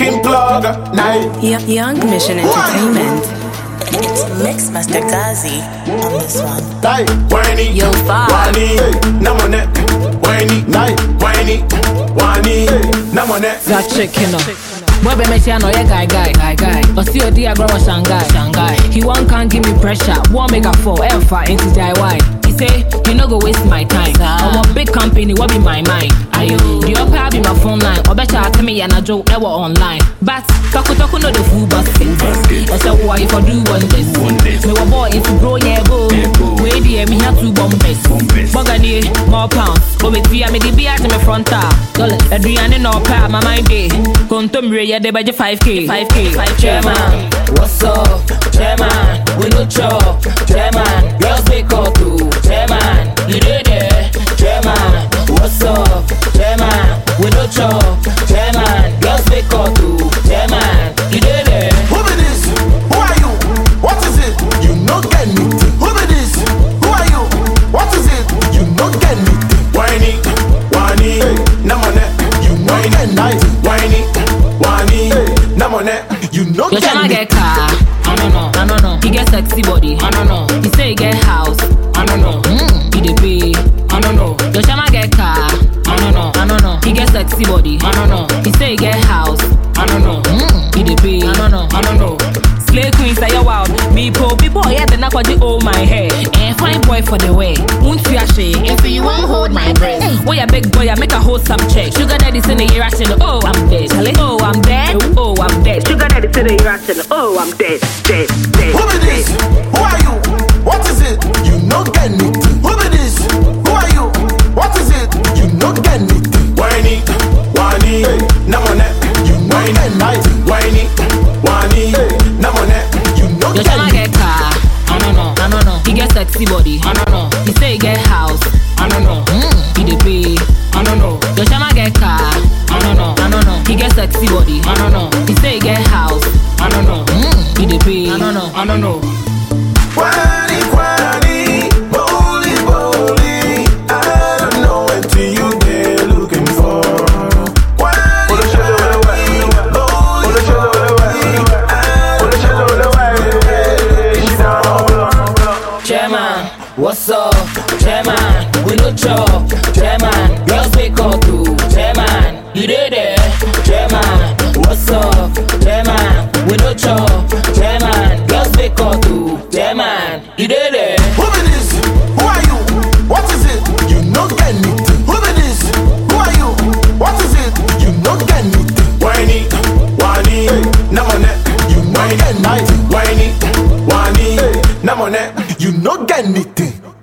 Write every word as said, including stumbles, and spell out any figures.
King Plug, night. Y- Young Mission Entertainment. It's Mixmaster Gazi on this one. Night, whiny, Yo, five. whiny, namone, whiny, night, whiny, whiny, namone. That chicken up. Boy, be me say no yeah guy guy guy guy. But see your dear grow Shanghai Shanghai. He won't can't give me pressure. Won't make a fall alpha into D I Y. He say you no go waste my time. I'm a big company. What be my mind? Ayo, the upper be my phone line. Or better tell me and I joke ever online. But talk talk no the food basket. I say why if I do one this. Me wa boy into grow yeah go. Wait there me have two bombes. Bogani more pounds. But with me I me the be at me front car. Dollars. Adrian no pa my mind day. Kontom re. Yeah, they budget five K, five K, five Chairman, what's up? Chairman, we no chop. Chairman, girls make up too. Chairman, you did it. Chairman, what's up? Chairman, we no chop. Chairman, girls make up too. Chairman, you did it. Who be this? Who are you? What is it? You no get me. Who be this? Who are you? What is it? You no get me. Whiny, whiny, namone. You no get night. Whiny. You know your chama get car, I don't know, I don't know. He get sexy body, I don't know. He say he get house, I don't know. Mm, he dey pay, I don't know. Your chama get car, I don't know, I don't know. He get sexy body, I don't know. He say he get house, I don't know. Mm, he dey pay, I don't know, I don't know. Slay queen say you wild, me po people yeah then I hold my hair. And fine boy for the way, won't you shame? If you won't hold my breath, boy a big boy I make a hold some check. Sugar daddy's in the ear rational, oh I'm dead. Oh I'm dead, oh I'm dead. Sugar daddy's in the ear rational, oh I'm dead, dead, dead. Who be this? Who are you? What is it? You no get me. Who be this? Who are you? What is it? You no get me. Whiny, whiny, namone. You no get night. Whiny, whiny, namone. You no your get chama me. get car, I don't know, I don't know. He get sexy body, I don't know. He say he get house, I don't know. Mm, he dey pay, I don't know. Your chama get car, I don't know, I don't know. He get sexy body, I don't know. He say he get house, I don't know. Mm, he dey pay, I don't know, I don't know. Whiny, whiny, bowly, bowly. I don't know what to you they're looking for. Whiny, whiny, bowly, bowly. I don't know what Chairman, what's up? Chairman, we no chop. Chairman, girls wake up too. Chairman, you did it. Chairman, what's up? Chairman, we no chop. Chairman, girls wake up too. Chairman, you did it. Who be this? Who are you? What is it? You no get me. Who be this? Who are you? What is it? You no get me. Whiny, whiny, namone. You no get night. Whiny, whiny, namone. You no get anything.